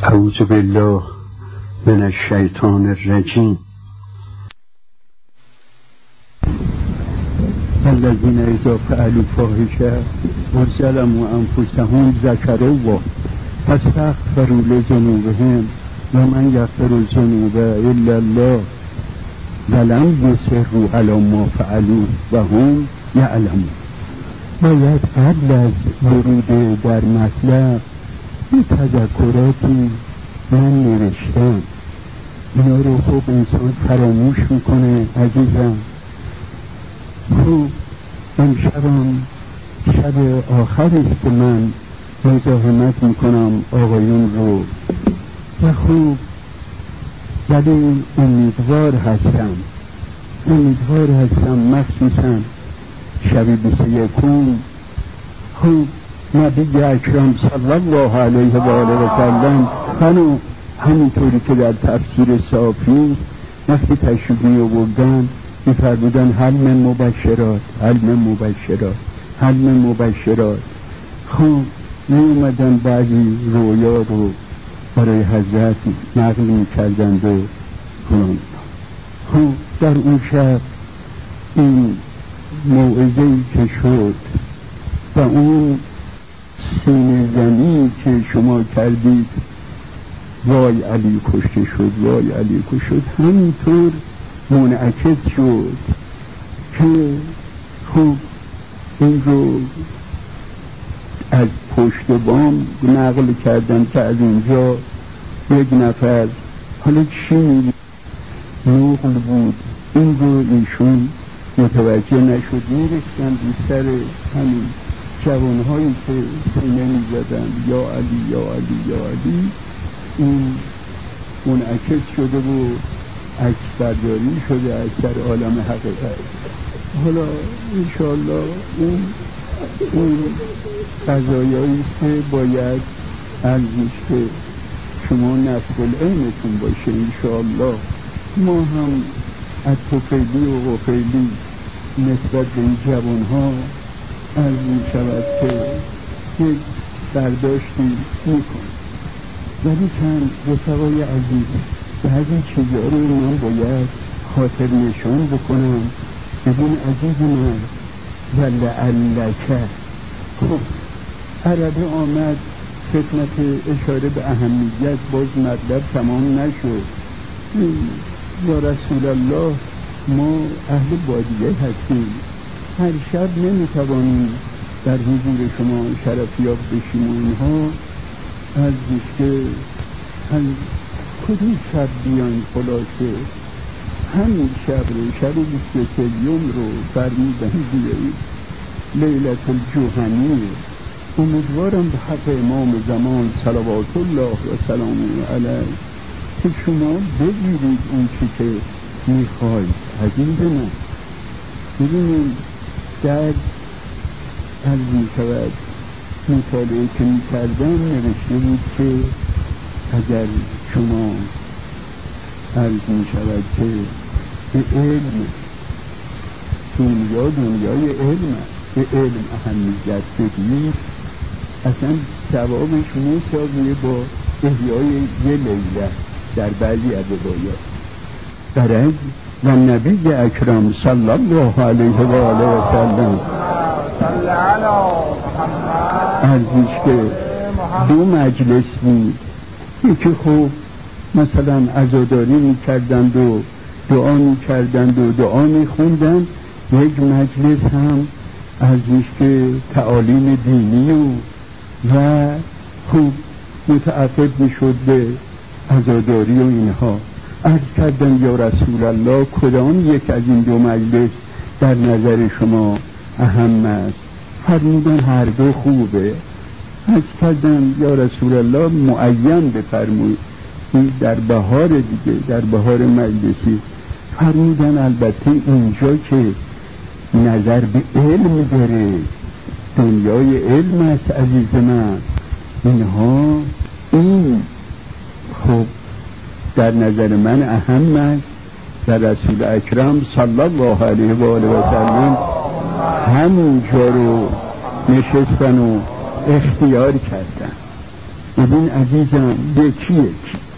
اعوذ بالله من الشیطان الرجیم. الذين اذا فعلوا فاحشة وظلموا انفسهم ذكروا الله فاستغفروا لذنوبهم ومن يغفر الذنوب الا الله ولم يصروا على ما فعلوا وهم يعلمون. باید قبل از ورود در مطلب این تذکراتی من نوشتم، اینا رو خوب انسان فراموش میکنه عزیزم. خوب امشبم شب آخریست که من مزاحمت میکنم آقایون رو و خوب ولی امیدوار هستم مخصوصا شب 21 خوب نبی اکرم صلی الله علیه و آله و سلم همینطوری که در تفسیر صافی وقتی تشریف می آوردن می‌فرمودن حلم مبشرات. خوب می اومدن بعضی رویا رو برای حضرت نقل می‌کردند و فلان. خوب در اون شب این موعظه‌ای که شد و اون سینه زنی که شما کردید وای علی کشته شد همینطور منعکس شد که خوب این رو از پشت بام نقل کردن که از اینجا یک نفر حالا چی میگه نقل بود این رو ایشون متوجه نشد، میرسکن بیشتر همین جوانهایی که سینه میزدن یا علی این منعکس شده و عکس برداری شده از در عالم حقیقت. حالا انشاءالله اون قضایایی که باید علمش که شما نصف العلمتون باشه انشاءالله. ما هم از توفیلی و غفیلی نسبت به این جوانها از می شود که یک برداشتی میکنم، ولی چند رفقای عزیز بعضی چیزها رو من باید خاطر نشان بکنم. ببین عزیز من ولعلک خب عربه آمد خدمت اشاره به اهمیت باز مطلب تمام نشد. یا رسول الله ما اهل بادیه هستیم، هر شب نمیتوانیم در حضور شما شرفیاب بشیم و اینها از که کدوم شب بیان خلاصه همین شب رو شب 23 رو فرمودن بیایید لیلت الجوهنی. امیدوارم به حق امام زمان صلوات الله و سلامه علیه که شما بگیرید اون چی که میخواید. عزیز من ببینید در از میشود مطالعه که میکردم نوشته بود که اگر شما از میشود که به علم دنیای علم به علم اهمیت بدید اصلا ثوابش مساویه با احیای یه لیله در بعضی از روایات. برای و نبی اکرم صلی الله علیه و آله و سلم ارزش که دو مجلس بود، یکی خوب مثلا عزاداری میکردند و دعا میخوندند، یک مجلس هم ارزش که تعالیم دینی و خوب متعقد میشد به عزاداری و اینها. عرض کردم یا رسول الله کدام یک از این دو مجلس در نظر شما اهم است؟ فرمودن هر دو خوبه. عرض کردم یا رسول الله معین بفرمایید در بهار دیگه در بهار مجلسی. فرمودن البته اینجا که نظر به علم داره، دنیای علم است عزیز من، اینها این خب در نظر من اهم است. در رسول اکرم صلی الله علیه و آله و سلم همونجا رو نشستن و اختیار کردن. ببین عزیزم، یکی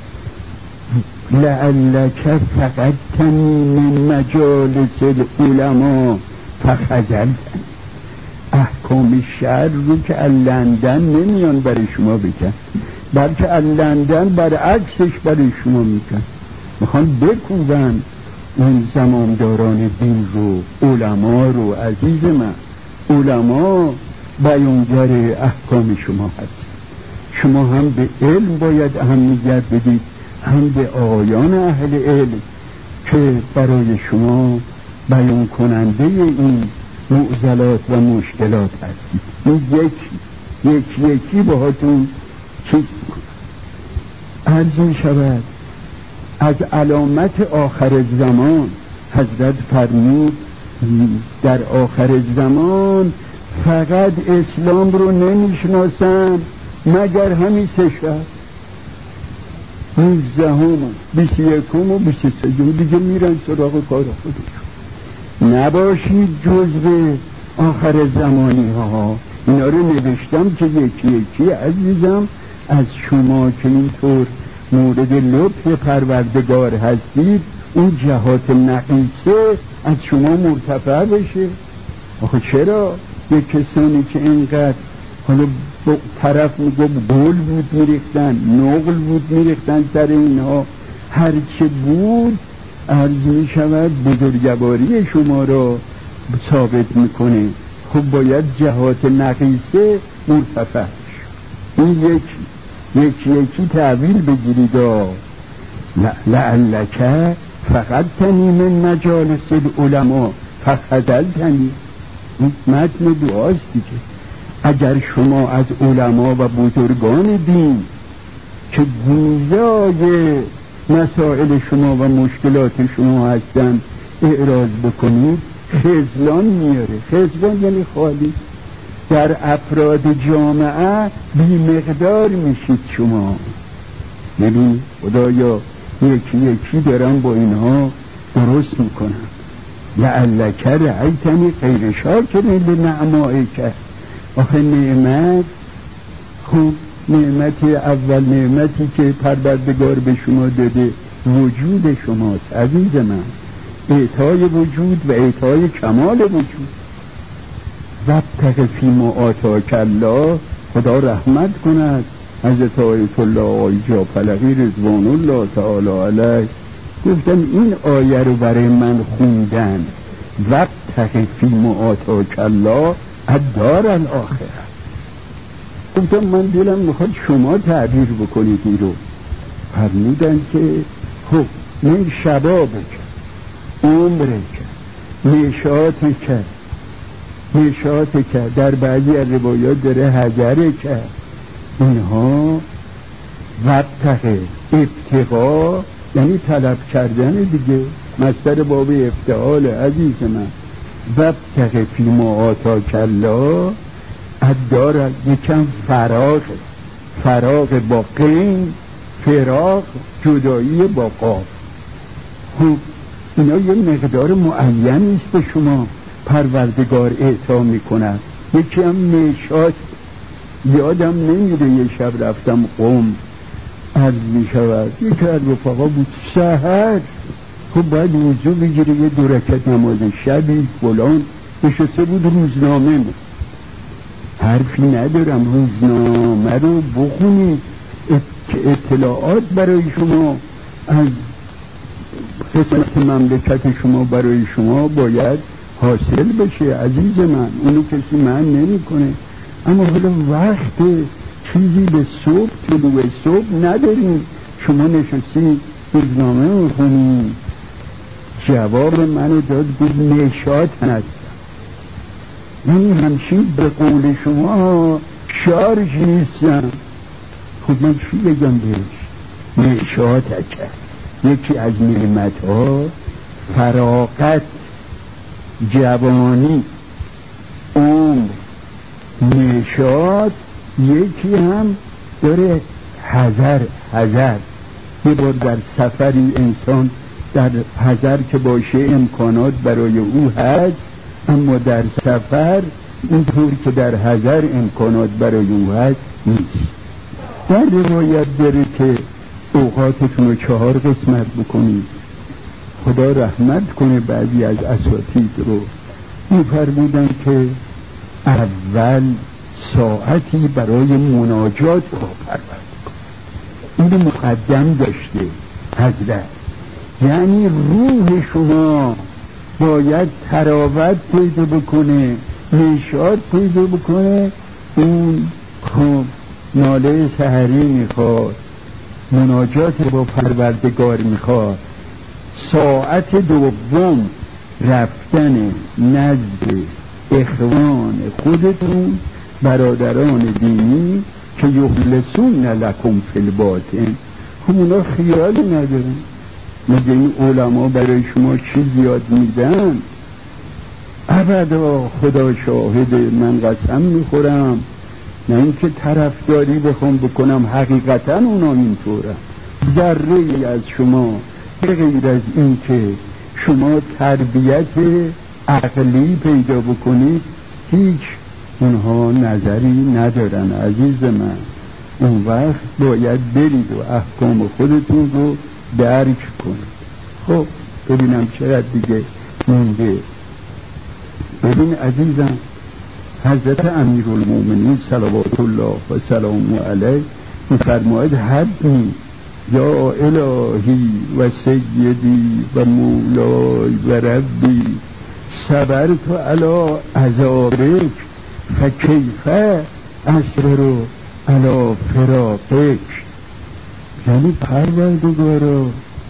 لعلک فقط من مجالس العلماء فخجلت. احکام شرع رو که از لندن نمیان برای شما بگن، بلکه از لندن برعکسش برای شما میگن. میخوان بکوبن اون زمامداران دین رو، علما رو. عزیز من، علما بیانگر احکام شما هست. شما هم به علم باید اهمیت بدید، هم به آقایان اهل علم که برای شما بیان کننده این معضلات و مشکلات هستید. این یکی باهاتون چیز عرض می شود. از علامت آخر زمان حضرت فرمود در آخر زمان فقط اسلام رو نمیشناسن مگر همین 3 شهر، 19 و 21 و 23 دیگه میرن سراغ کار خودشون. نباشید جزو آخر زمانی ها. اینا رو نوشتم که یکی عزیزم از شما که اینطور مورد لطف پروردگار هستید، اون جهات نقیصه از شما مرتفع بشه. آخه چرا یک کسانی که اینقدر حالا طرف میگه گل بود میریختن، نقل بود میریختن سر اینها، هرچه بود عرض میشود بزرگواری شما را ثابت میکنه. خب باید جهات نقیصه مرتفع شد. این یکی تعبیل بگیرید. لعلک فقط تنی من مجالس العلماء فخذلتنی. این متن دعاست دیگه. اگر شما از علما و بزرگان دین که گویای مسائل شما و مشکلات شما هستند اعراض بکنید، خذلان میاره. خذلان یعنی خالی. در افراد جامعه بی مقدار میشید شما. نبین خدایا یکی دارم با اینها درست میکنم. لعلک رأیتنی غیر شاکرین لنعمائک. آخه نعمت، خوب نعمت اول، نعمتی که پروردگار به شما داده وجود شماست عزیز من، اعطای وجود و اعطای کمال وجود. وابتغ فیما آتاک الله. خدا رحمت کند حضرت آیت الله آقای جعفری رضوان الله تعالی علیه گفتن این آیه رو برای من خوندن. وابتغ فیما آتاک الله الدار الاخره. گفتم من دلم میخواد شما تعبیر بکنید این رو. فرمودن که خب من شبابک، عمرک، نشاطک، در بعضی از روایات داره حجرک. اینها وابتغ ابتغا یعنی طلب کردن دیگه، مصدر باب افتعال عزیز من. وابتغ فیما آتاک الله الدار، یکم فراغ با قین، فراغ جدایی با قاف. خب اینا یه مقدار معینی است به شما پروردگار اعطا میکند. یکی هم نشاط. یادم نمیره یه شب رفتم قم، عرض میشود یکی از رفقا بود سحر، خب باید وضو بگیره، یه 2 رکعت نماز شبی فلان، نشسته بود روزنامه. حرفی ندارم، روزنامه رو بخونید که اطلاعات برای شما از قسمت مملکت شما برای شما باید حاصل بشه عزیز من. اونو کسی من نمی کنه. اما حالا وقت چیزی به صبح، طلوع صبح نداریم. شما نشستی روزنامه میخونی. جواب منو داد، گفت نشاط هست. یعنی همچین به قول شما شارژ نیستم. خب من چی بگم بهش؟ نشاط کرد. یکی از نعمت ها فراغت، جوانی، عمر، نشاط. یکی هم داره حذر. یه بار در سفری انسان در حذر که باشه امکانات برای او هست، اما در سفر اینطور که در حذر امکانات برای او هست نیست. در روایت داره که اوقاتتون رو 4 قسمت بکنید. خدا رحمت کنه بعضی از اساتید رو می‌فرمودن که اول ساعتی برای مناجات با پروردگار، این مقدم داشته حضرت، یعنی روح شما باید تراوت پیدا بکنه، نشاط پیدا بکنه. اون ناله سحری میخواد، مناجات با پروردگار میخواد. ساعت دوم رفتن نزد اخوان خودتون، برادران دینی که یخلصون لکم فی الباطن. خب اونا خیالی ندارن، مگه این علما برای شما چی زیاد میدن؟ ابدا، خدا شاهد، من قسم میخورم، نه اینکه طرفداری بخوام بکنم، حقیقتا اونا اینطورن. ذره ای از شما به غیر از این که شما تربیت عقلی پیدا بکنید، هیچ اونها نظری ندارن عزیز من. اون وقت باید برید و احکام خودتون رو درک کنید. خب ببینم چقدر دیگه مونده. ببین عزیزم، حضرت امیرالمومنین صلوات الله و سلامه علیه می‌فرماید حدی یا الهی و سیدی و مولای و ربی صبرت علی عذابک فکیف اصبر علی فراقک. یعنی پروردگارا،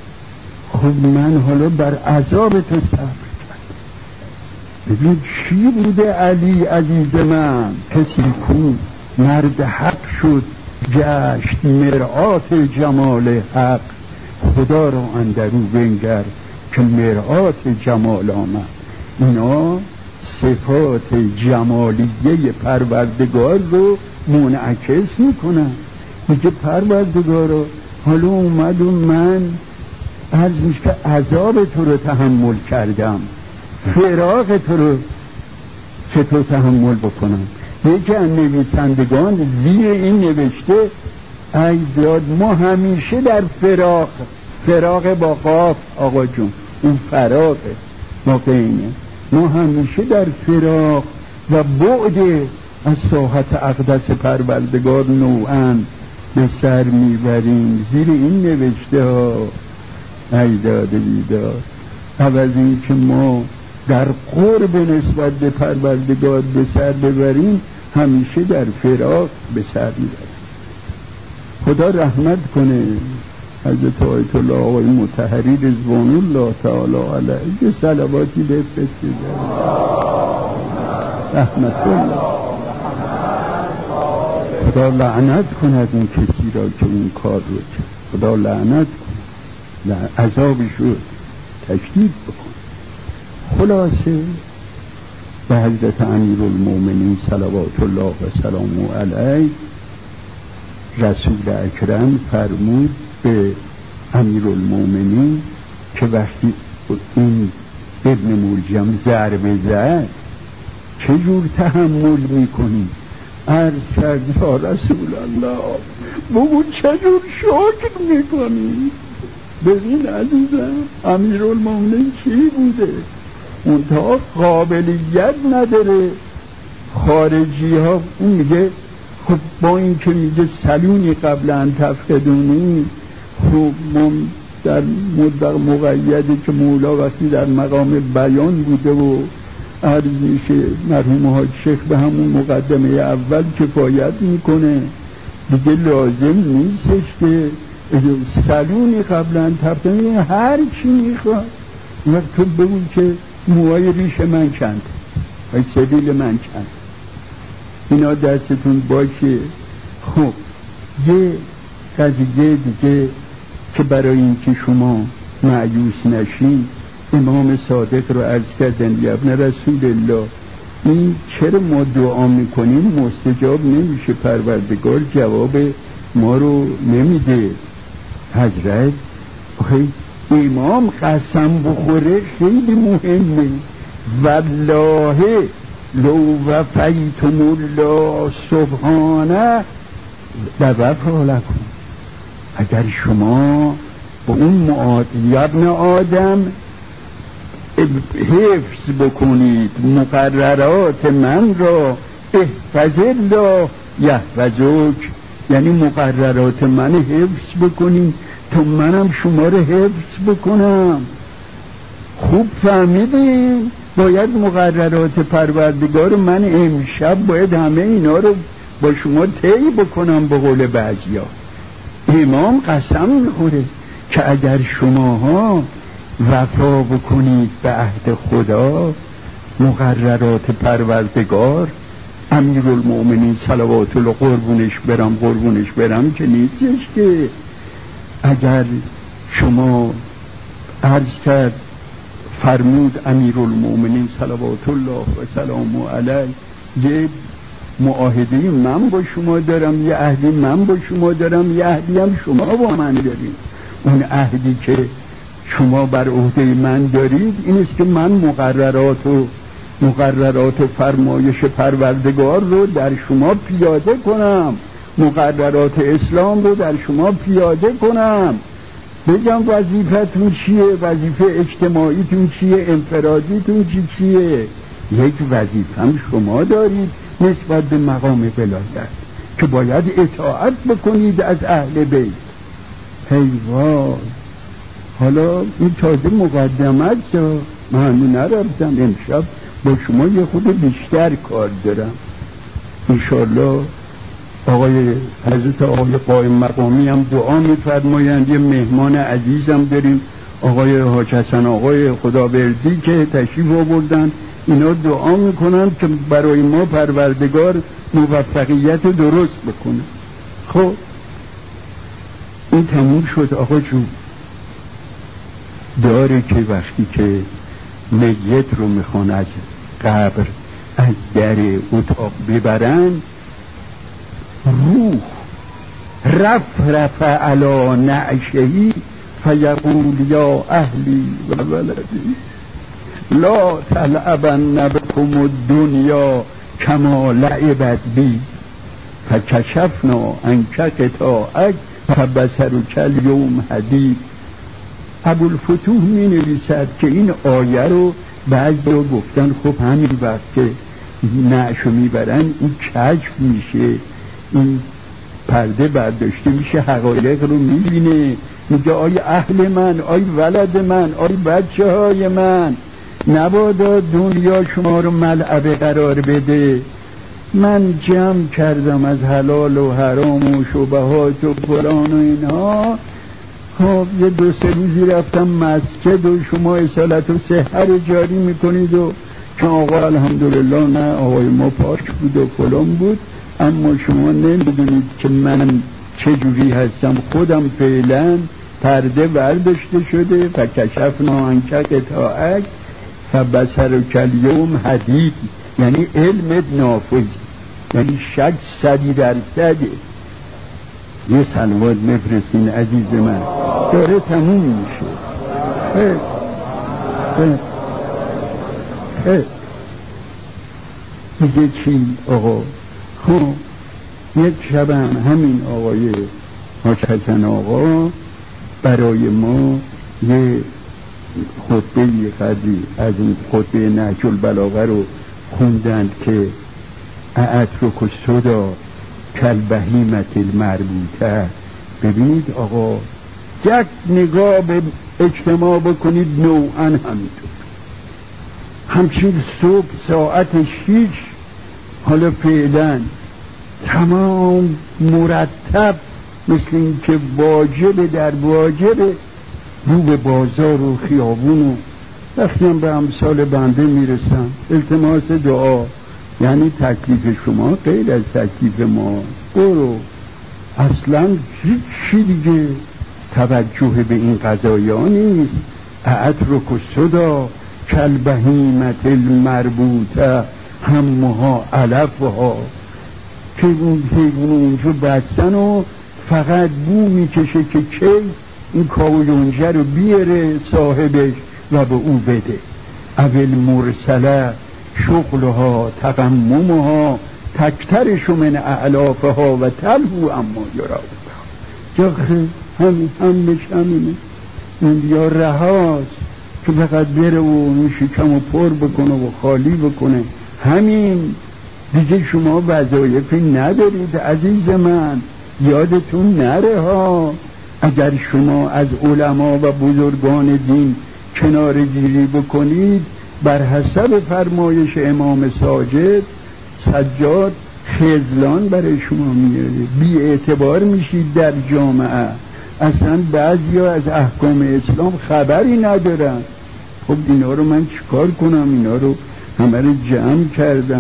خب من حالا بر عذاب تو صبر کردم. ببین چی بوده علی عزیز من، کسی کو مرد حق شد، گشت مرآت جمال حق. خدا را اندرو بنگر که مرآت جمال آمد. اینا صفات جمالیه پروردگار رو منعکس میکنن. میگه پروردگارا، حالا اومد و من عرض میشه که عذاب تو رو تحمل کردم، فراق تو رو چطور تحمل بکنم؟ یکی از نویسندگان زیر این نوشته ای داد ما همیشه در فراق با قاف آقا جون، اون فراقه ما بینه، ما همیشه در فراق و بعد از ساحت اقدس پروردگار نوعاً به سر میبریم. زیر این نوشته ها ای داد بیداد، عوض این که ما در قرب نسبت به پروردگار به سر ببریم، همیشه در فراق به سر میبریم. خدا رحمت کنه حضرت آیت الله آقای مطهری رضوان الله تعالی علیه. یه صلواتی بفرستید رحمت الله. خدا لعنت کند اون کسی را که اون کار رو کرد، خدا لعنت کنه، عذابش رو تشدید بکن. خلاصه به حضرت امیرالمومنین صلوات الله و سلامه علیه رسول اکرم فرمود به امیرالمومنین که وقتی این ابن ملجم ضربه زد چجور تحمل میکنی؟ عرض کرد یا رسول الله، بگو چجور شکر میکنی؟ ببین عزیزم، امیرالمومنین چی بوده؟ اونتا قابلیت نداره. خارجی ها اون میگه خب با این که میگه سلونی قبل ان تفقدونی، خب ما در مدت مقیدی که مولا وقتی در مقام بیان بوده و عرض میشه مرحوم حاج شیخ به همون مقدمه اول کفایت میکنه دیگه، لازم نیستش که سلونی قبل ان تفقدونی هر چی میخواد. وقت تو بگو که موهای ریش من چند، های سبیل من چند، اینا دستتون باشه. خب یه قضیه دیگه که برای اینکه شما مایوس نشین، امام صادق رو عرض کردن یا ابن رسول الله، این چرا ما دعا میکنیم مستجاب نمیشه، پروردگار جواب ما رو نمیده؟ حضرت امام قسم بخوره خیلی مهمه، والله لو وفیتم الله سبحانه در وفا لکم، اگر شما با اون یا ابن آدم حفظ بکنید مقررات من را، احفظ الله یحفظک، یعنی مقررات من حفظ بکنید تا منم شما رو حفظ بکنم. خوب فهمیدین؟ باید مقررات پروردگار من امشب باید همه اینا رو با شما طی بکنم. به قول بعضیا امام قسم میخوره که اگر شماها وفا بکنید به عهد خدا، مقررات پروردگار، امیرالمؤمنین صلوات الله قربونش برم که نیستش که اگر شما عرض کرد فرمود امیرالمؤمنین صلوات الله و سلامه علیه یه معاهده من با شما دارم، یه عهدی من با شما دارم، یه عهدی هم شما با من دارید. اون عهدی که شما بر عهده من دارید این است که من مقررات و فرمایش پروردگار رو در شما پیاده کنم، مقررات اسلام رو در شما پیاده کنم. بگم وظیفتون چیه، وظیفه اجتماعیتون چیه، انفرادیتون چیه. یک وظیفه هم شما دارید نسبت به مقام ولایت که باید اطاعت بکنید از اهل بیت. حیوان حالا این تازه مقدمت شد، من هنوز نرفتم، امشب با شما یه خود بیشتر کار دارم. انشالله حضرت آقای قائم مقامی هم دعا می‌فرمایند. یه مهمان عزیزم داریم آقای حاج حسن آقای خداوردی که تشریف آوردن، اینا دعا میکنن که برای ما پروردگار موفقیت رو درست بکنه. خب این تموم شد. آقا جون داره که وقتی که میت رو میخوان از قبر از در اتاق ببرن، روح رفع علی نعشهی فیقول یا اهلی و ولدی لا تلعبن بكم الدنیا کما لعبت بی فکشفنا عنک غطاءک فبصرک الیوم حدید. ابوالفتوح می نویسد که این آیه رو بعضیا گفتن خب همین وقت که نعشو میبرن این کشف میشه، این پرده برداشته میشه، حقایق رو میبینه، میگه آی اهل من، آی ولد من، آی بچه های من، نبادا دنیا شما رو ملعبه قرار بده. من جمع کردم از حلال و حرام و شبهات و فلان و اینها. خب یه 2-3 روزی رفتم مسجد و شما اصالت و سحر جاری میکنید و که آقا الحمدلله نه آقای ما پاک بود و فلان بود، اما شما نمیدونید که من چجوری هستم. خودم فعلا پرده برداشته شده. فکشفنا عنک غطاءک فبصرک الیوم حدید، یعنی علم نافذ، یعنی شک 100%. یه صلوات بفرستین عزیز من، داره تموم میشه. میگه چی آقا؟ خب یک شب همین آقای حاج حسن آقا برای ما یه خطبه قدری از این خطبه نهج البلاغه رو خوندند که اعترک الصدا کالبهیمة المربوطه. ببینید آقا یک نگاه به اجتماع بکنید نوعا همینطور، همچین صبح ساعت 6 حالا فعلا تمام مرتب مثل این که واجب در واجب رو به بازار و خیابون و وقتی هم به امثال بنده میرسم التماس دعا، یعنی تکلیف شما غیر از تکلیف ما، برو اصلا هیچی دیگه توجه به این قضایا نیست. اعترک الصدا کالبهیمة المربوطه همها علفها، که اون حیوان اونجا بستن و فقط بو میکشه که کی این کاویونجه رو بیاره صاحبش و به او بده. اول مرسله شغلها تقممها تکترش من اعلافها و تلهو اما یرا جا همش همینه. یا رهاست که فقط بره و اون شکم و پر بکنه و خالی بکنه، همین دیگه. شما وظایفی ندارید عزیز من، یادتون نره ها. اگر شما از علما و بزرگان دین کناره گیری بکنید، بر حسب فرمایش امام سجاد خذلان برای شما میاره، بی اعتبار میشید در جامعه. اصلا بعضیا از احکام اسلام خبری ندارن. خب اینا رو من چیکار کنم؟ اینا رو همه رو جمع کردم.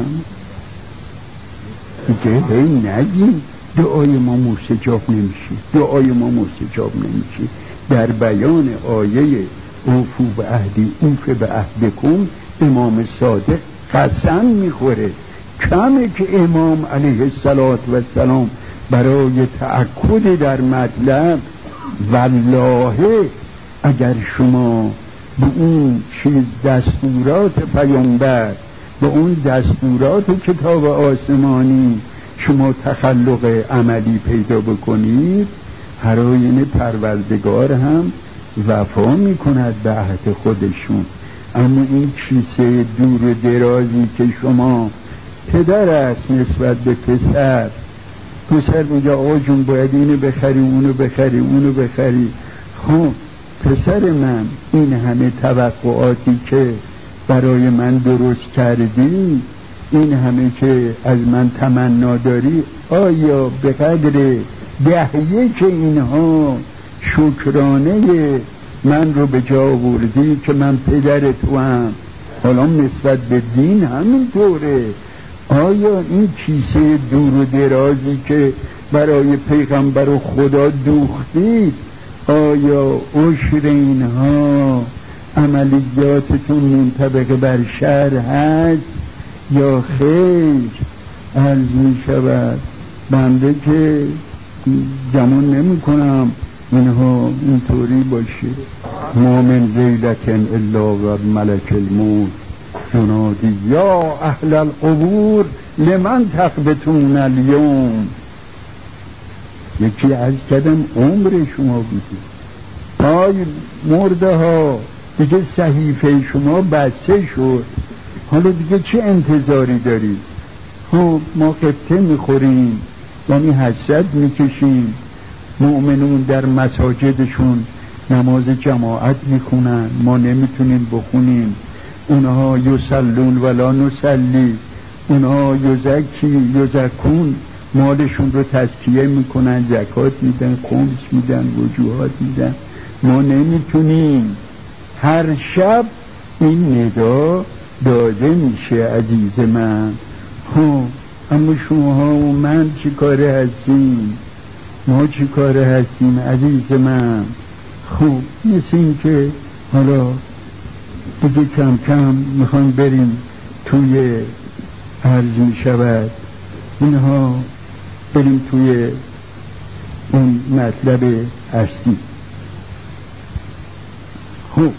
دیگه هی نگیم دعای ما مستجاب نمیشه، دعای ما مستجاب نمیشه. در بیان آیه اوفو به عهدی اوف به عهدکم امام صادق قسم میخوره. کمه که امام علیه السلام برای تأکد در مطلب، والله اگر شما به اون چیز دستورات پیامبر، به اون دستورات کتاب آسمانی شما تخلق عملی پیدا بکنید، هر آینه پروردگار هم وفا میکند به عهد خودشون. اما این کیسه دور و درازی که شما پدر است نسبت به پسر میگه آقا جون باید اینو بخری اونو بخری اونو بخری. خب پسر من، این همه توقعاتی که برای من درست کردی، این همه که از من تمنا داری، آیا به قدر 10 که اینها شکرانه من رو به جا آوردی که من پدر تو هم؟ حالا نسبت به دین همینطوره. آیا این کیسه دور و درازی که برای پیغمبر و خدا دوختید، آیا عشر اینها عملیاتتون منطبق بر شرع هست یا خیر؟ عرض می شود بنده که گمان نمی کنم اینها اینطوری باشه. ما من لیلتن الا و ملک الموت جنادی یا اهل القبور لمن تقبتون اليوم. یکی از کدم عمر شما بودی، آی مرده ها دیگه صحیفه شما بسته شد، حالا دیگه چه انتظاری دارید؟ خب ما قبطه میخوریم، یعنی حسرت میکشیم. مؤمنون در مساجدشون نماز جماعت میخونن، ما نمیتونیم بخونیم. اونها یصلون ولا نصلی، اونها یزکون مالشون رو تزکیه میکنن، زکات میدن، خمس میدن، وجوهات میدن. ما نمیتونیم. هر شب این ندا داده میشه عزیز من. اما شما و من چی کاره هستیم؟ ما چی کاره هستیم عزیز من؟ خب مثل این که حالا دیگه کم کم میخوایم بریم توی عرض میشود اینها، بریم توی اون مطلب اصلی. خب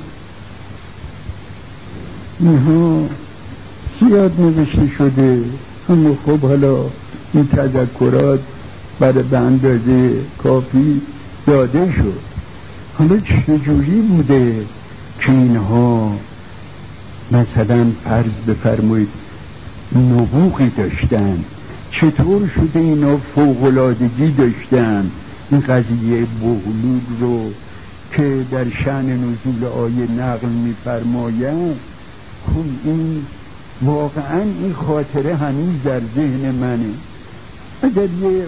اینها زیاد نوشته شده، اما خب حالا این تذکرات برای به اندازه کافی داده شد. حالا چجوری بوده که اینها مثلا فرض بفرمایید نبوغی داشتن؟ چطور شده اینا فوق‌العادگی داشتن؟ این قضیه بغلوب رو که در شأن نزول آیه نقل می‌فرمایند، خب این واقعا این خاطره هنوز در ذهن منه. اگر یه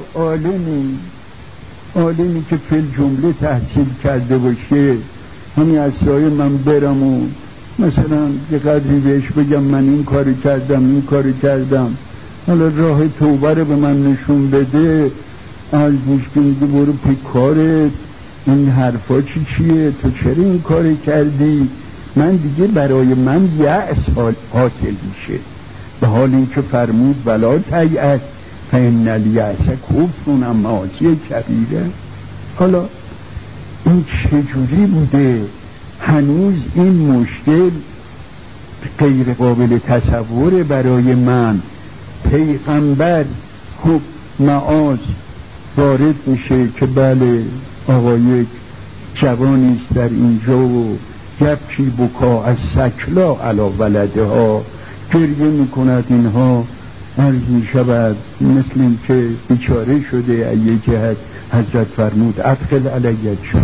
عالمی که فی الجمله تحصیل کرده باشه، همین از سایه من برم و مثلا یه قدری بهش بگم من این کاری کردم، حالا راه توبه رو به من نشون بده، از میگه برو پی کارت، این حرفا چیه، تو چرا این کاری کردی؟ من دیگه برای من یأس حاصل میشه، به حال اینکه فرمود ولا تیأس فإن الیأس کفر معاصی کبیره. حالا این چجوری بوده؟ هنوز این مشکل غیر قابل تصوره برای من. پیغمبر خب معاذ وارد میشه که بله آقا یک جوانیست در اینجا و یبکی بکا از سکلا علی ولده ها، گریه میکند. اینها عرض میشود مثل این که بیچاره شده. از یک جهت حضرت فرمود ادخل علیه شد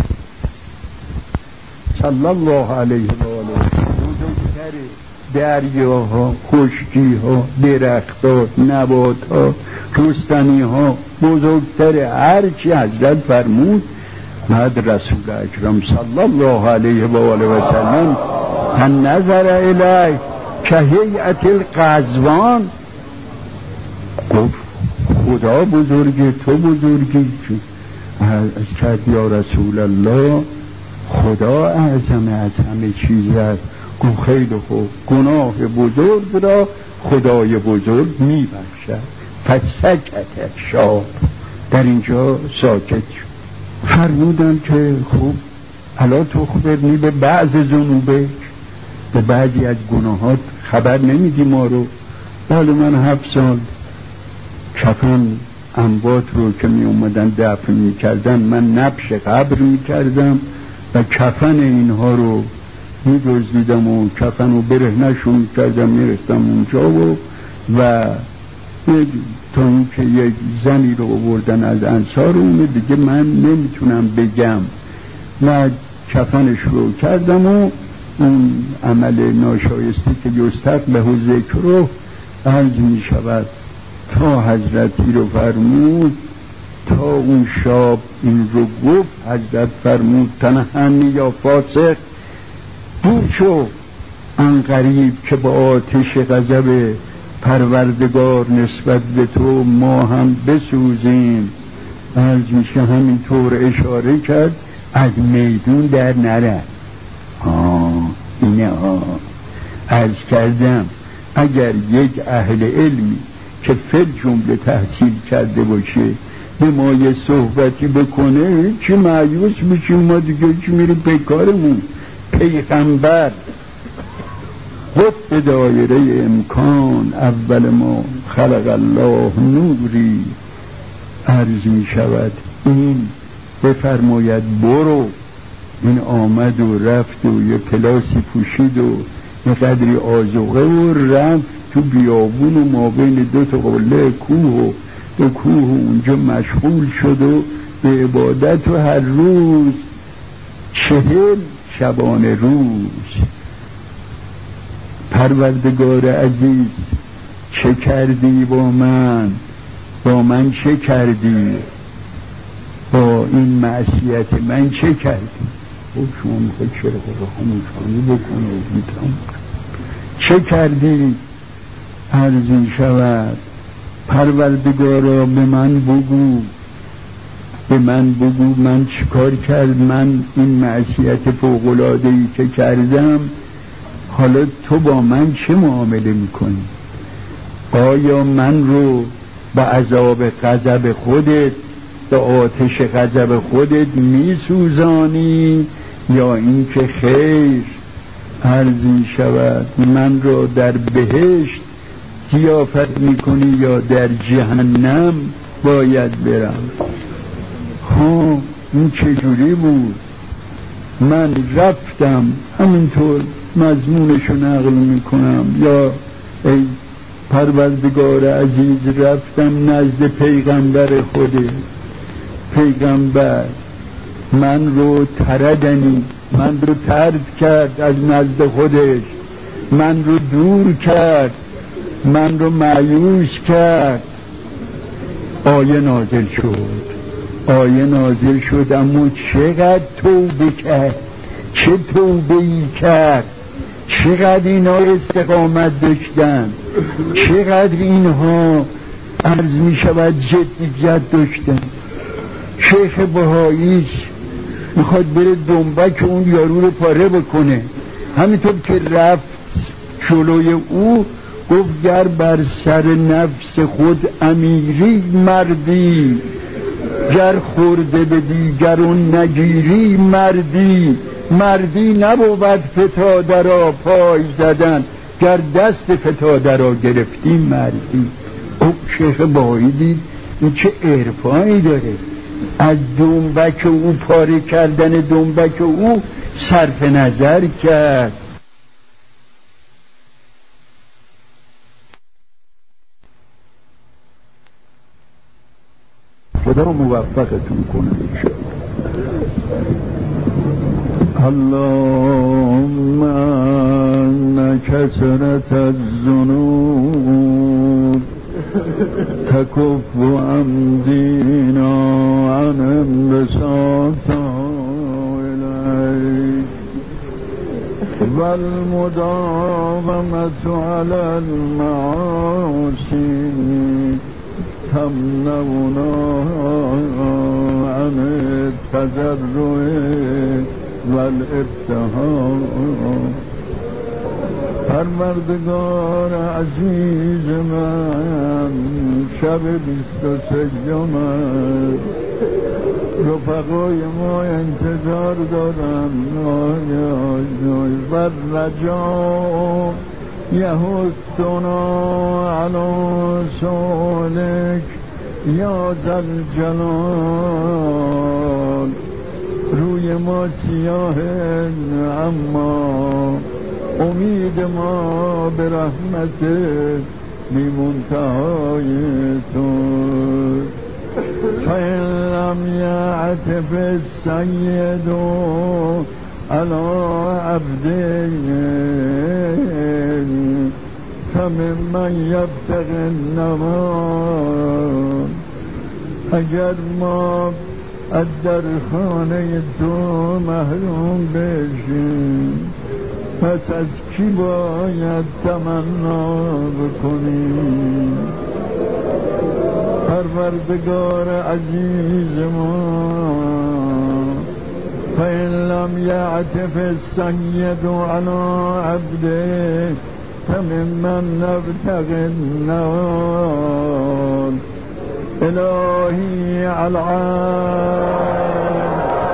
صلی الله علیه و آله. بزرگتر دریاها، خشکیها، درختها، نباتها، رستنیها، بزرگتر هرچی حضرت فرمود. بعد رسول اکرم صلی الله علیه و آله و سلم ان نظر الیه که هیئت القزوان، گفت خدا بزرگه تو بزرگی. از کرد یا رسول الله خدا اعظم از همه چیز است. گفت خیلی خوب، گناه بزرگ را خدای بزرگ میبخشد. فسکت شاب، در اینجا ساکت شد. فرمودن که خوب حالا تو خبرنی به بعض ذنوبه، به بعضی از گناهات خبر نمیدی ما رو. بله من 7 سال کفن اموات رو که می اومدن دفن می کردن من نبش قبر می کردم و کفن اینها رو می دزدیدم و کفن رو برهنشون می کردم، می رفتم اونجا و تا این که یک زنی رو آوردن از انصار، اون دیگه من نمیتونم بگم، من کفنش رو کردم و اون عمل ناشایسته که یستقبح ذکر رو عرض می شود تا حضرتی رو فرمود. تا اون شاب این رو گفت حضرت فرمود تنهنی یا فاسق، دور شو ان قریب که با آتش غضب پروردگار نسبت به تو ما هم بسوزیم. عرض میشه همینطور اشاره کرد از میدون در نره. اینه عرض کردم اگر یک اهل علمی که فل جمله تحصیل کرده باشه به ما یه صحبتی بکنه چی مایوس میشیم ما دیگه، چی میریم پیکارمون. پیغمبر خود به دایره امکان اول ما خلق الله نوری، عرض می شود این بفرماید برو. این آمد و رفت و یه پلاسی پوشید و یه قدری آذوقه و رفت تو بیابون و ما بین 2 تا قله کوه و 2 کوه اونجا مشغول شد و به عبادت و هر روز 40 شبانه روز. پروردگار عزیز چه کردی با من چه کردی؟ با این معصیت من چه کردی؟ شما میخواید چرا خاموشانی بکنید؟ چه کردی؟ عرض شود پروردگارا به من بگو من چیکار کرد؟ من این معصیت فوق‌العاده‌ای که کردم حالا تو با من چه معامله میکنی؟ آیا من رو به عذاب غضب خودت، به آتش غضب خودت میسوزانی یا اینکه خیر عرضی شود من رو در بهشت ضیافت میکنی یا در جهنم باید برم؟ این چجوری بود؟ من رفتم همینطور مضمونشو نقل میکنم یا ای پروردگار عزیز رفتم نزد پیغمبر خوده، پیغمبر من رو تردنی، من رو ترد کرد از نزد خودش، من رو دور کرد، من رو مایوس کرد. آیه نازل شد اما چقدر توبه کرد، چه توبه‌ای کرد، چقدر اینا استقامت داشتن، چقدر اینها عرض می شود جدیت داشتن. شیخ بهاییش میخواد بره دنبک اون یارو رو پاره بکنه، همینطور که رفت جلوی او گفت گر بر سر نفس خود امیری مردی، گر خورده به دیگرون نگیری مردی نبود فتاده را پای زدن، گر دست فتاده را گرفتی مردی. شیخ بهایی دید این چه عرفانی داره، از دنبک او پاره کردن دنبک او صرف نظر کرد. خدا موفقتون کنه انشاءالله. اللهم ان کثرت الذنوب تکف عمدینا عن انبساطها الیک والمداومة على المعاصی تمنعنا عن التضرع والابتهال. پروردگار عزیز من، شب 23 رفقای ما انتظار دارن و رجا یحثنا علی سؤالک یا ذوالجلال. روی ما سیاهه اما امید ما به رحمت بی منتهای تو. فإن لم یعتف السید علی عبده فممن یبتغی النوال. اگر ما از در خانه تو محروم بشیم پس از کی باید تمنا بکنیم؟ پروردگار عزیز ما، فإن لم یعتف السید علی عبده فممن نبتغی النوال. الهی العالم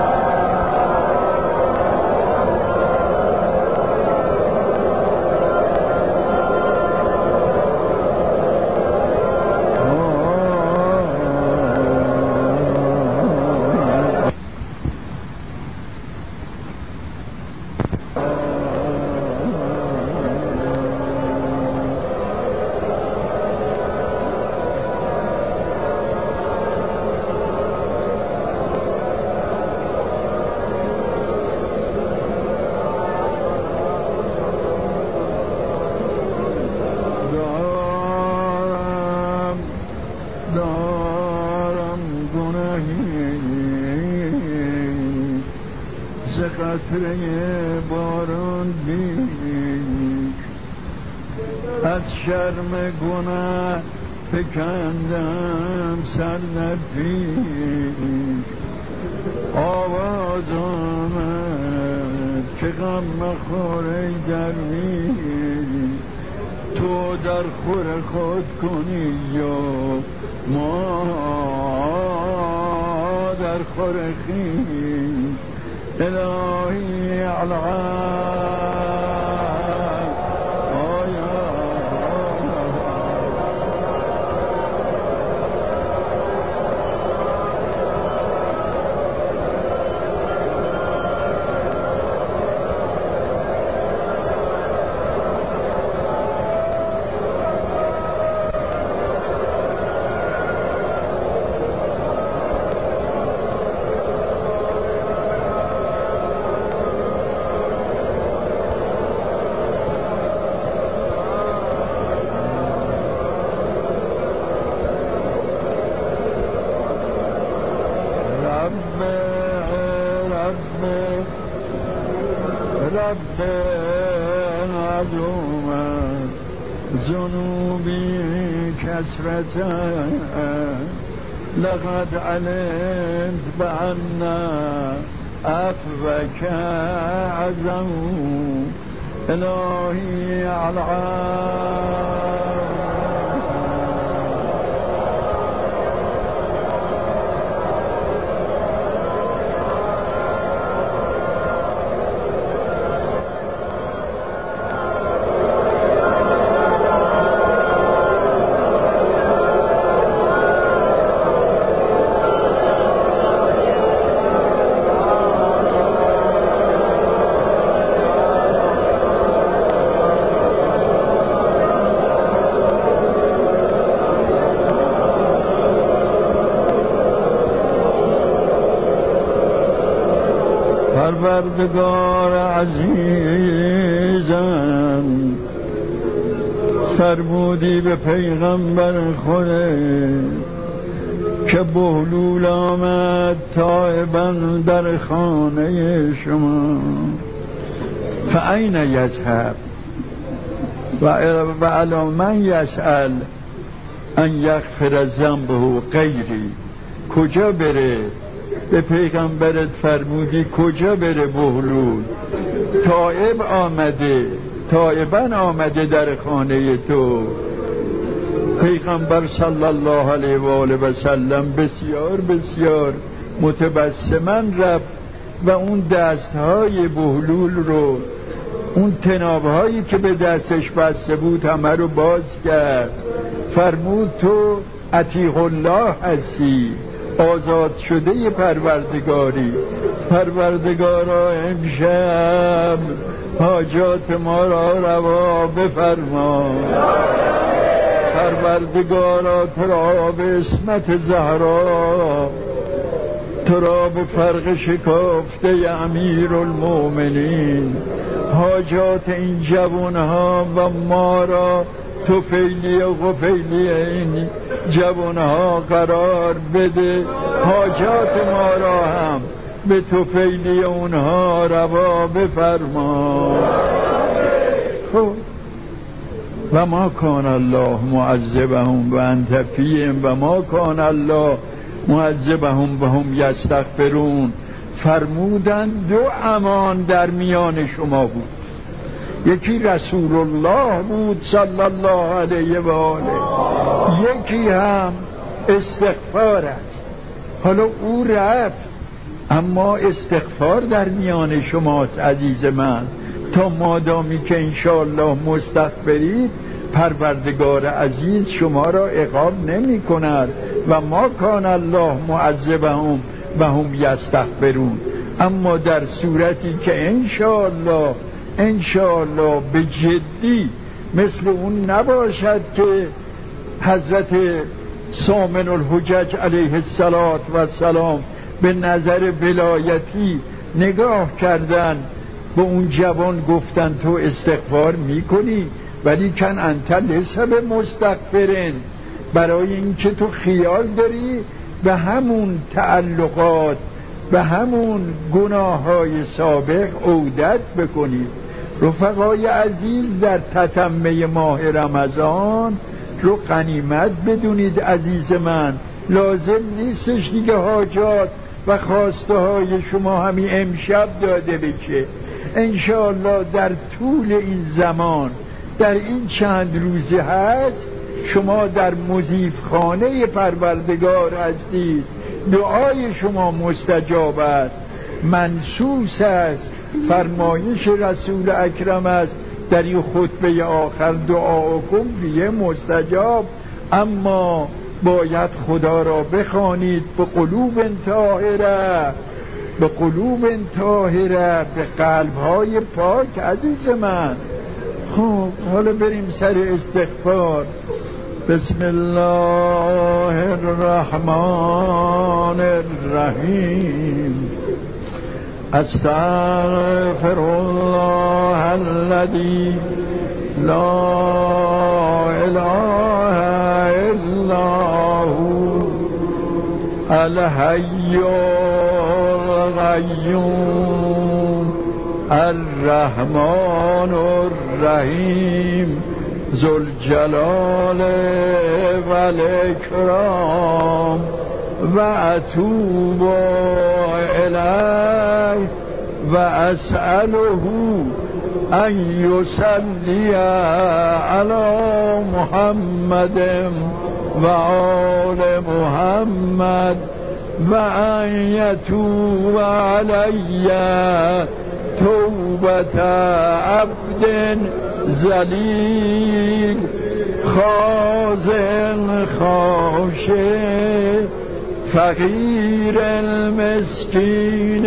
قطره باران بیش، از شرم گناه فکندم سر در پیش. آواز آمد که غم مخور ای درویش، تو در خور خود کنی یا ما در خور خویش. الهی العالم آیا رب معلومت ذنوبی کثرتا لقد علمت بأن عفوك عظم. الهی العالم پروردگار عزیزم فرمودی به پیغمبر خودت که بهلول آمد تائبا در خانه شما، فاین یذهب و علی من یسأل ان یغفر ذنبه غیری. کجا بره؟ به پیغمبرت فرمودی کجا بره بهلول؟ تائب آمده، تائبا آمده در خانه تو. پیغمبر صلی الله علیه و آله و سلم بسیار بسیار متبسما رفت و اون دستهای بهلول رو، اون تنابهایی که به دستش بسته بود همه رو باز کرد. فرمود تو عتیق الله هستی، آزاد شده پروردگاری. پروردگارا امشب حاجات ما را روا بفرما. پروردگارا تو را به اسمت زهرا، تو را به فرق شکافته امیرالمؤمنین حاجات این جوانها و ما را طفیلی و غفیلی این جوانها قرار بده. حاجات ما را هم به طفیلی اونها روا بفرما. خب و ما کان الله معذبهم و انت فیهم و ما کان الله معذبهم و هم یستغفرون. فرمودن دو امان در میان شما بود، یکی رسول الله بود صلی الله علیه و آله، یکی هم استغفار است. حالا او رفت اما استغفار در میان شماست عزیز من، تا مادامی که انشاءالله مستغفرید پروردگار عزیز شما را عقاب نمی کند. و ما کان الله معذبهم و هم یستغفرون. اما در صورتی که انشاءالله به جدی مثل اون نباشد که حضرت سامن الحجج علیه السلام به نظر ولایتی نگاه کردن، به اون جوان گفتن تو استغفار میکنی ولی کن انت لست بمستغفرین، برای اینکه تو خیال داری به همون تعلقات به همون گناههای سابق عودت بکنی. رفقای عزیز، در تتمه ماه رمضان رو غنیمت بدونید عزیز من. لازم نیستش دیگه حاجات و خواسته های شما همین امشب داده بشه. انشاءالله در طول این زمان، در این چند روزه هست، شما در مضیف خانه پروردگار هستید. دعای شما مستجاب است، منصوص است. فرمایش رسول اکرم است در این خطبه آخر دعاکم بیه مستجاب. اما باید خدا را بخوانید به قلوب طاهره، به قلوب طاهره، به قلب‌های پاک عزیز من. خب حالا بریم سر استغفار. بسم الله الرحمن الرحیم. استغفر الله الذي لا اله الا هو الحي القیوم الرحمن الرحیم ذو الجلال والاکرام و اتوب الیه و اسأله ان یصلی علی محمد و آل محمد و ان یتوب علی توبت عبد ذلیل خاضع خاشع فقیر مسکین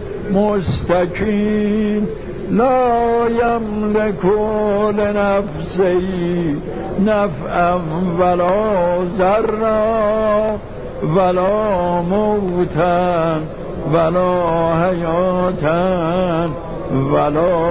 مستکین لا یملک لنفسه نفعا ولا ضرا ولا موتا ولا حیاتا ولا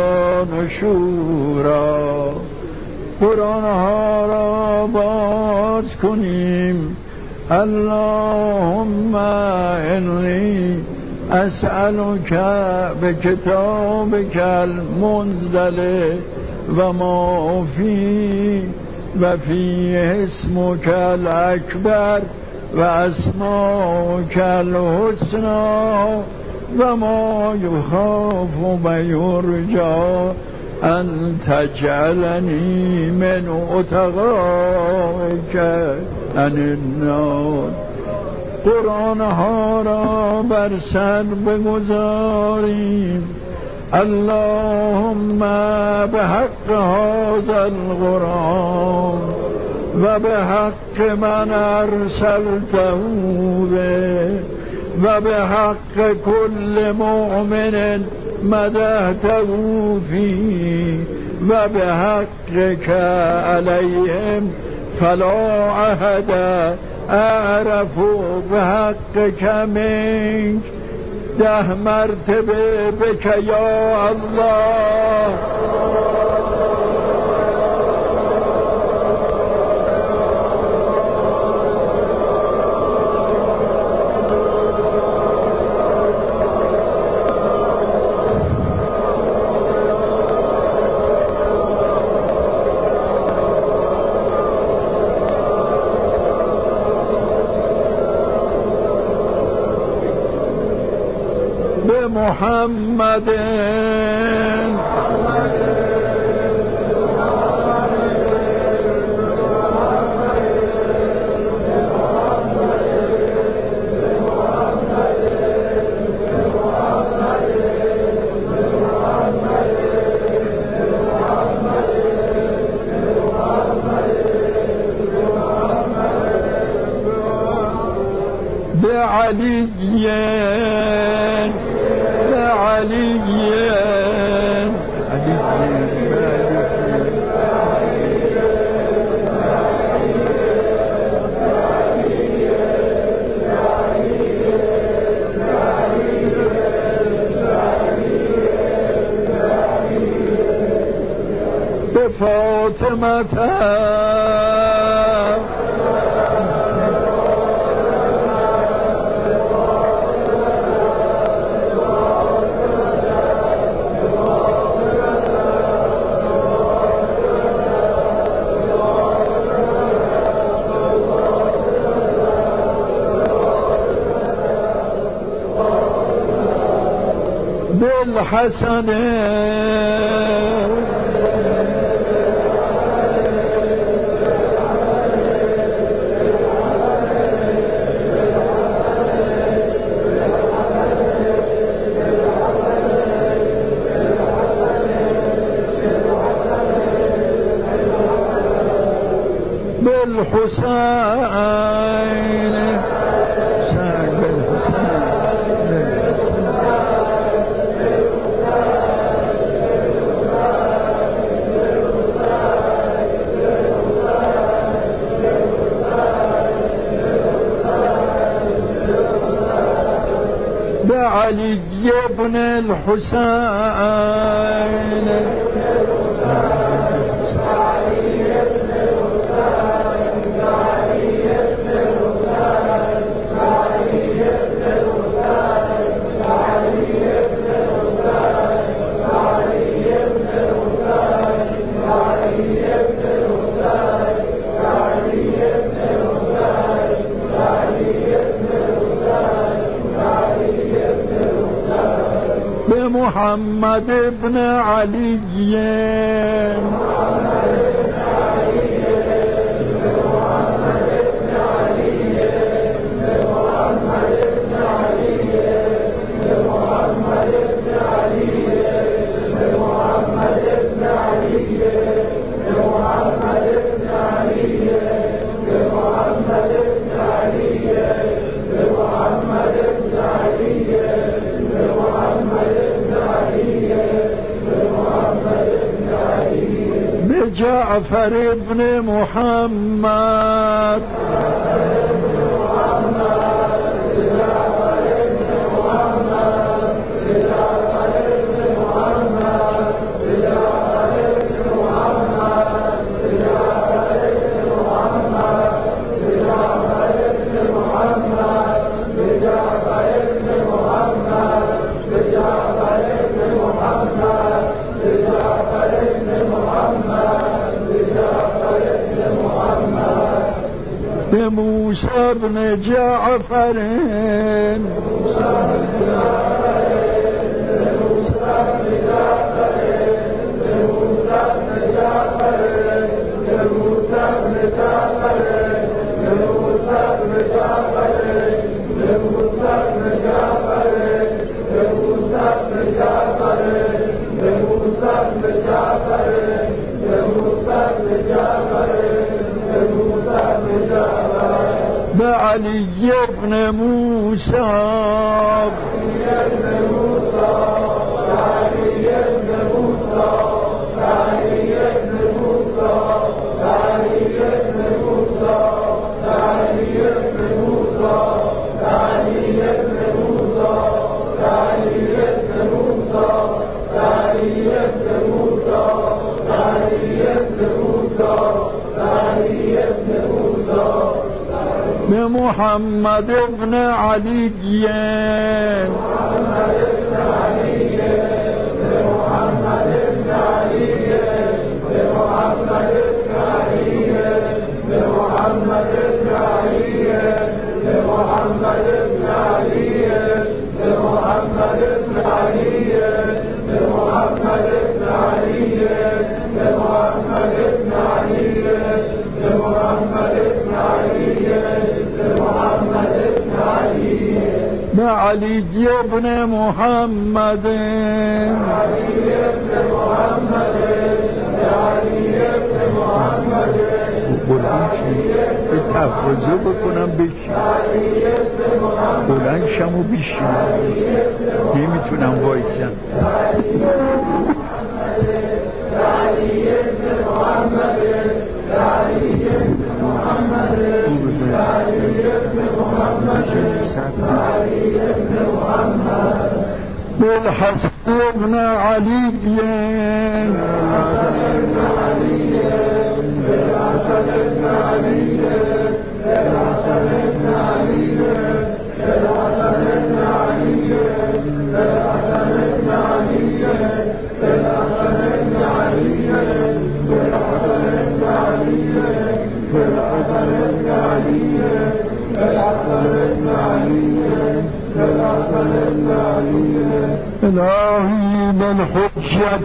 نشورا. قرآن ها را باز کنیم. اللهم انی اسألک بکتابک المنزل و ما فی و فی اسمک الاکبر و اسماک الحسنا و ما یخاف و یرجا ان تجعلنی من عتقائک عن النار. قرآن ها را بر سر بگذاریم. اللهم بحق هذا القرآن و بحق من ارسلته به و بحق كل مؤمن مدحته فيه و بحقك عليهم فلا أحد أعرف بحقك منك. 10 مرتبه بك یا الله. محمد بعلی فاطمة بالحسن بالحسين بعلي بن الحسين محمد بن علي جعفر بن محمد موسی ابن جعفر بعلي بن موسى بمحمد بن علي بعلي بن محمد تفوضه بکنم بشین بلند شم و بشین نمیتونم وایسم بالحسن بن علي إلهي بالحجة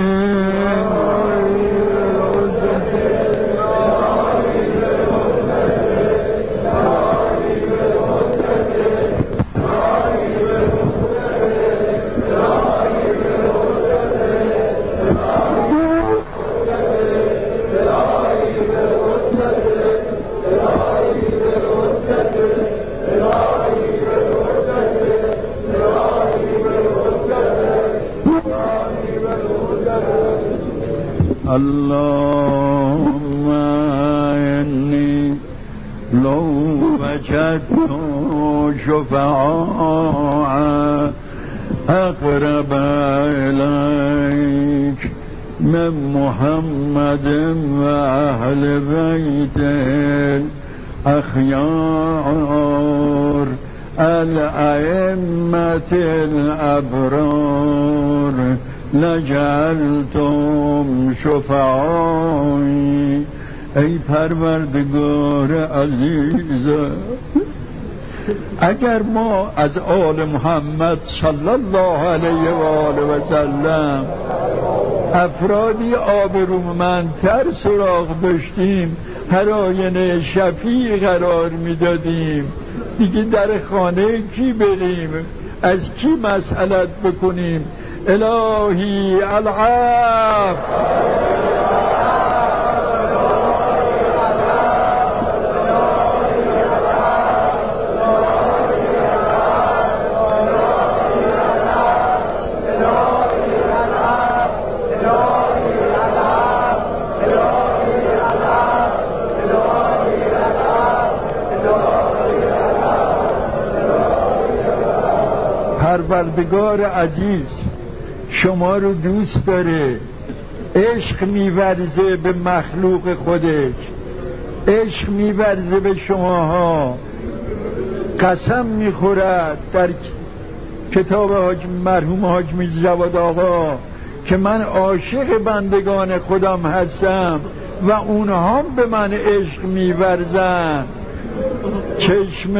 اللهم إني لو وجدت شفعاء أقرب إليك من محمد وأهل بيته الأخيار الأئمة الأبرار لجعلتم شفعایی. ای پروردگار عزیز، اگر ما از آل محمد صلی الله علیه و آله و سلم افرادی آبرومندتر سراغ داشتیم، هر آینه شفیع قرار میدادیم، دیگه در خانه کی بریم؟ از کی مسئلت بکنیم؟ الهی العفو. پروردگار عزیز شما رو دوست داره، عشق می‌ورزه به مخلوق خودش، عشق می‌ورزه به شماها. قسم می‌خورد در کتاب مرحوم حاج میرزا جواد آقا که من عاشق بندگان خودم هستم و اونها به من عشق می‌ورزن. چشم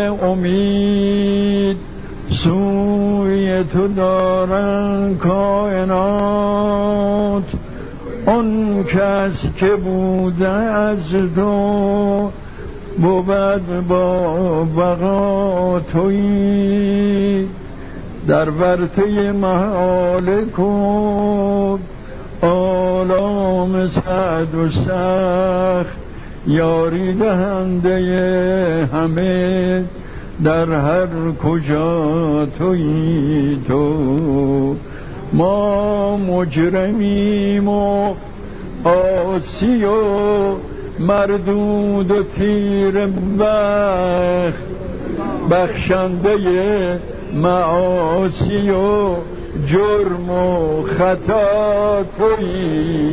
امید سوی تو دارن کائنات، اون کس که بوده از تو بود با بقا تویی، در ورطه محال کن آلام سعد و سخت، یاری دهنده همه در هر کجا تویی تو. ما مجرمیم و عاصی و مردود و تیر بخت، بخشنده معاصی و جرم و خطا تویی.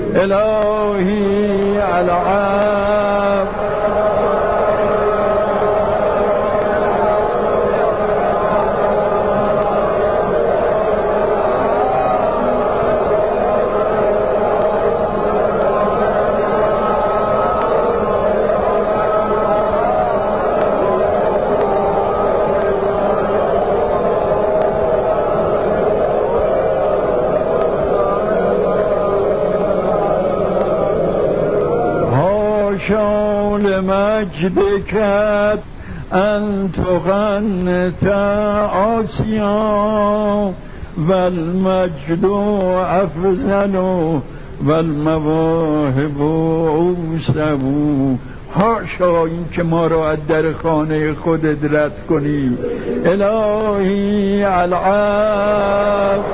الهی العب شال مجدك أن تغنت عاصيا، والمجد أفضل والمواهب أوسع. حاشا این که ما را از در خانه خودت رد کنی. الهی العب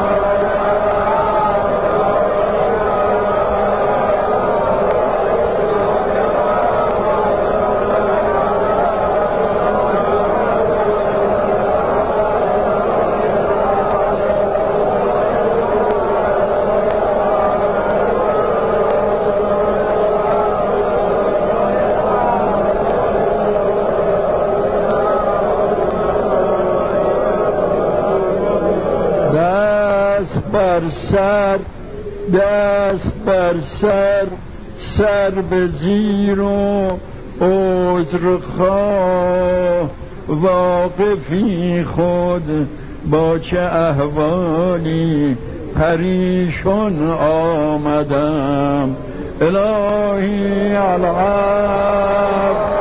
بر سر، دست بر سر، سر به زیر و عذرخواه، واقفی خود با چه احوالی پریشان آمدم. الهی العب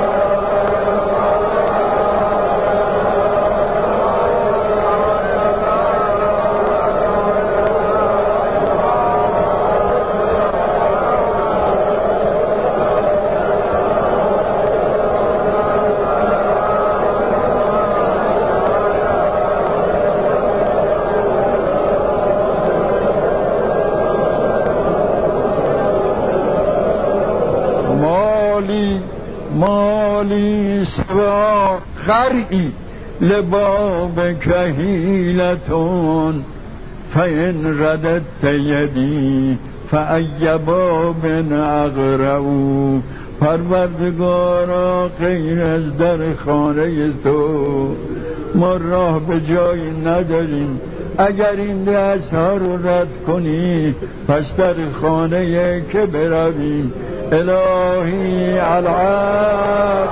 مالی سوا خرعی لباب کهیلتون، فین ردت یدی فای باب اقرعو. پروردگارا غیر از در خانه تو ما راه به جایی نداریم، اگر این دست ها رو رد کنی پس در خانه که برویم. الهی العب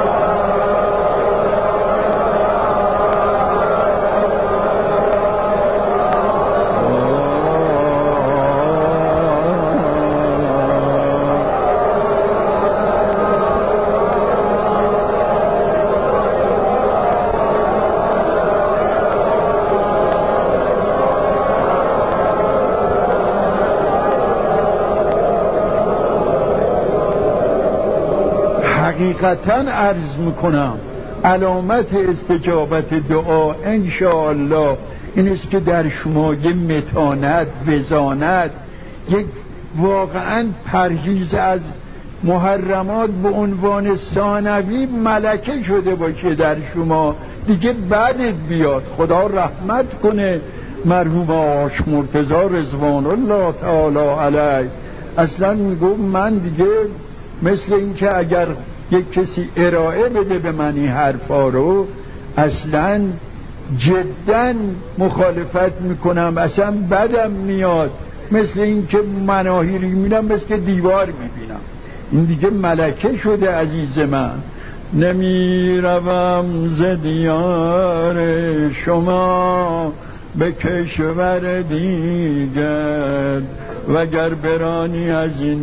حقیقتاً عرض میکنم علامت استجابت دعا انشاءالله این است که در شما یه متانت، وزانت، یک واقعاً پرهیز از محرمات به عنوان ثانوی ملکه شده باشه در شما، دیگه بعدت بیاد. خدا رحمت کنه مرحوم آقا مرتضی رضوان الله تعالی علیه. اصلا میگم من دیگه مثل این که اگر یک کسی ارائه بده به من این حرفا رو اصلا جدا مخالفت میکنم، اصلا بدم میاد، مثل این که مناهیری میبینم مثل که دیوار میبینم. این دیگه ملکه شده عزیز من. نمی روم ز دیار شما به کشور دیگر، وگر برانی از این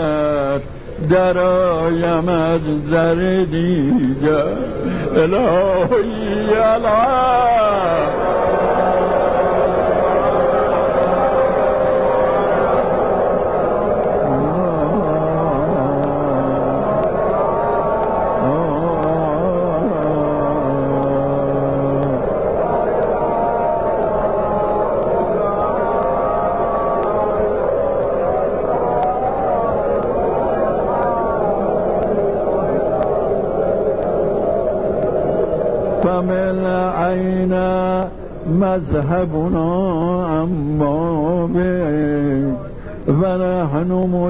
درآیم از در دیگر. الهی الهی مذهبنا اما بك ونحن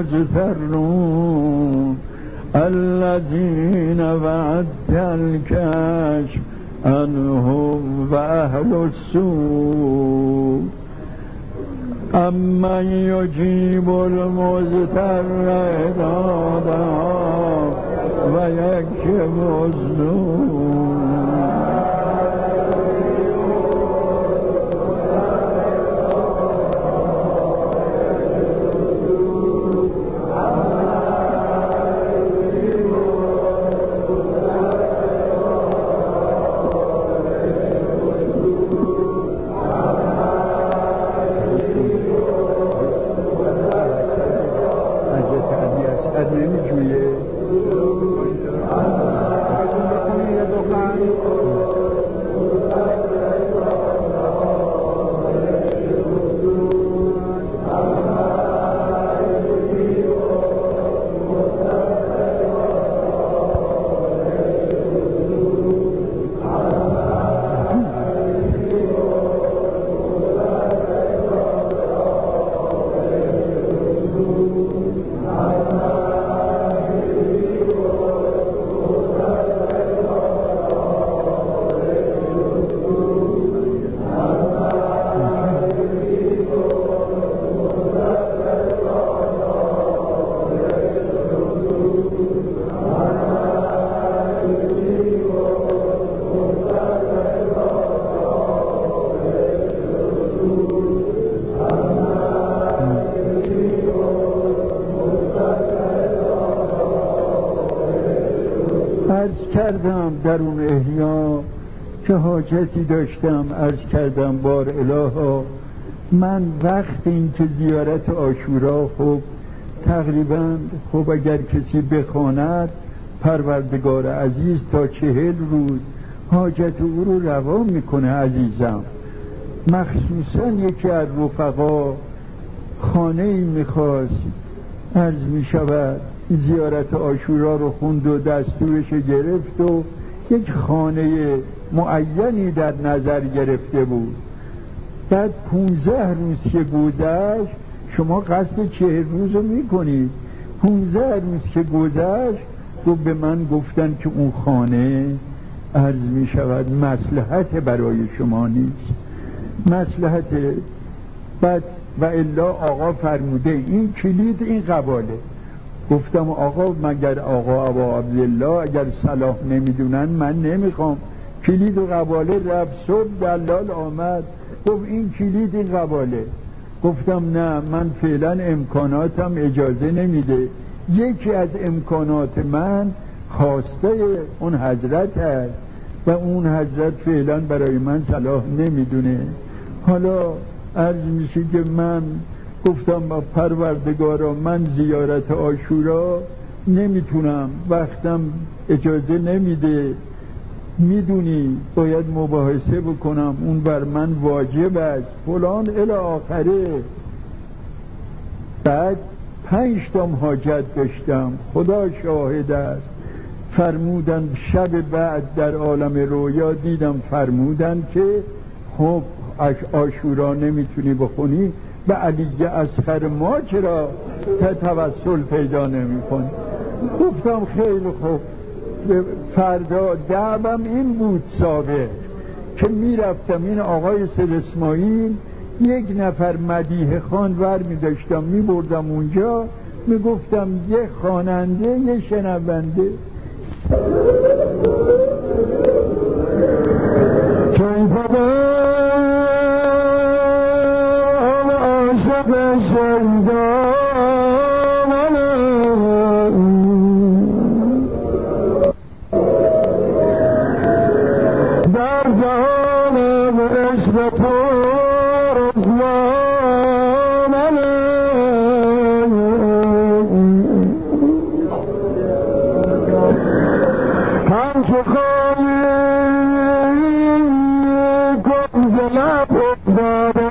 مجترون الذين وعدت الكشف عنهم واهل السوء امن يجيب المضطر اذا دعاه ويكشف السوء. کردم در اون احیا که حاجتی داشتم، عرض کردم بار الها من وقت این که زیارت عاشورا خب تقریبا خب اگر کسی بخواند پروردگار عزیز تا 40 روز حاجت او رو روا میکنه عزیزم. مخصوصا یکی از رفقا خانه ای میخواست، عرض میشود زیارت عاشورا رو خوند و دستورش گرفت و یک خانه معینی در نظر گرفته بود. بعد 15 روز که گذشت، شما قصد 40 روز رو میکنید، 15 روز که گذشت و به من گفتن که اون خانه عرض میشود مصلحت برای شما نیست، مصلحت. بعد و الا آقا فرموده این کلید این قباله. گفتم آقا مگر آقا ابا عبدالله اگر صلاح نمیدونن من نمیخوام. کلید و قباله رفت، صبح دلال آمد گفت این کلید این قباله. گفتم نه من فعلا امکاناتم اجازه نمیده، یکی از امکانات من خواسته اون حضرت هست و اون حضرت فعلا برای من صلاح نمیدونه. حالا عرض میشه که من گفتم با پروردگارا من زیارت عاشورا نمیتونم، وقتم اجازه نمیده، میدونی باید مباحثه بکنم، اون بر من واجب است فلان الی آخره. بعد 5 تا حاجت داشتم، خدا شاهد است. فرمودن شب بعد در عالم رویا دیدم فرمودن که خب عاشورا نمیتونی بخونی به علی اصغر ما چرا توسل پیدا نمی کنی؟ گفتم خیلی خوب. فردا دعوام این بود سابق که میرفتم این آقای سید اسماعیل 1 نفر مدیح خان ور می داشتم می بردم اونجا میگفتم یه خواننده یه شنونده. چون پدرم عاشق شیدانم در جهان عشق تو رضوانم همچو خالی کن ز لب افتاده